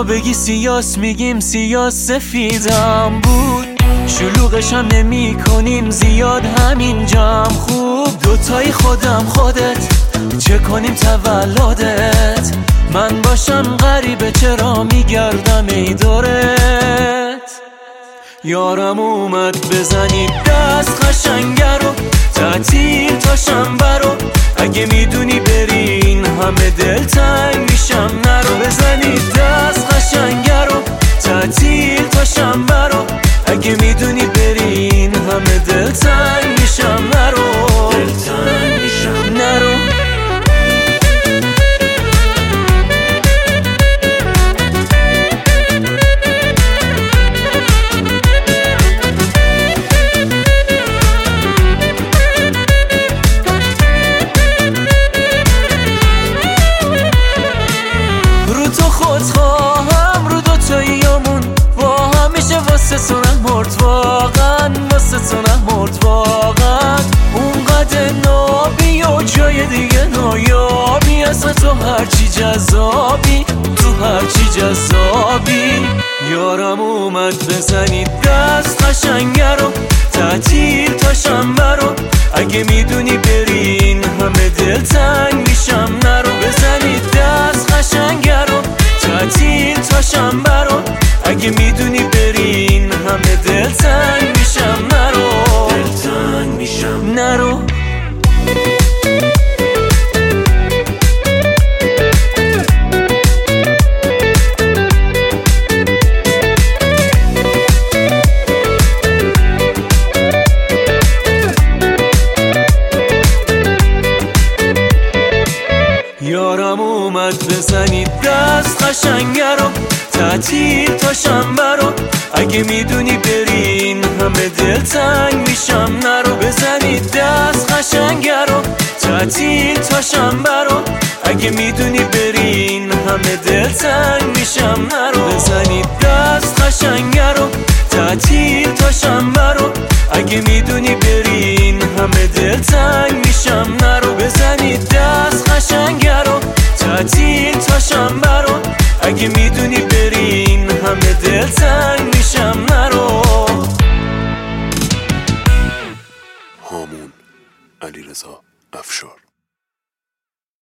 تو بگی سیاس میگیم سیاس سفیدم بود، شلوغش هم نمی کنیم زیاد همینجام خوب. دوتای خودم خودت چه کنیم تولدت، من باشم غریبه چرا میگردم ای دورت. یارم اومد بزنی دست قشنگه رو، تعطیل تا شنبه رو، اگه میدونی بری این همه دلتنگ میشم نرو. بزنی دست قشنگه رو، تعطیل تا شنبه رو، اگه میدونی بری این همه دلتنگ میشم نرو. دلتنگ میشم نرو. خودخواهم رو دوتاییامون با همیشه واسه تو نمرد واقعا، واسه تو نمرد واقعا. اونقدر نابی و جای دیگه نایابی، اصلا تو هرچی جذابی، تو هرچی جذابی. یارم اومد بزنی دست قشنگه رو، تعطیل تا شنبه رو، اگه میدونی بری این همه دلتنگ میشم نرو. بزنی دست قشنگه رو، تعطیل تا شنبه رو، اگه میدونی بری این همه دلتنگ میشم نرو. دلتنگ میشم نرو. یارم اومد بزنی دست قشنگه رو، تعطیل تا شنبه رو، اگه میدونی بری این همه دلتنگ میشم نرو. بزنی دست قشنگه رو، تعطیل تا شنبه رو، اگه میدونی بری این همه دلتنگ میشم نرو. بزنی دست قشنگه رو، تعطیل تا شنبه رو، اگه میدونی بری این همه دلتنگ میشم نرو. بزنی دست قشنگه رو، تعطیل تا شنبه رو، اگه میدونی بری این همه دلتنگ میشم نرو. هامون علیرضا افشار.